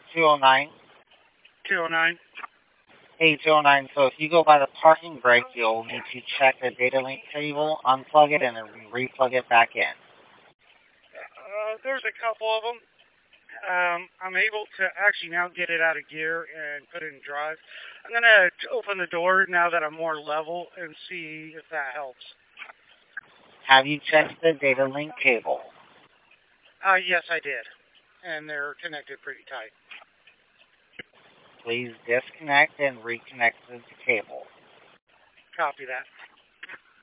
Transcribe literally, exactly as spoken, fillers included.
two oh nine. two oh nine. Hey, two oh nine. So if you go by the parking brake, you'll need to check the data link cable, unplug it, and then re-plug it back in. Uh, there's a couple of them. Um, I'm able to actually now get it out of gear and put it in drive. I'm going to open the door now that I'm more level and see if that helps. Have you checked the data link cable? Uh, yes, I did. And they're connected pretty tight. Please disconnect and reconnect the cable. Copy that.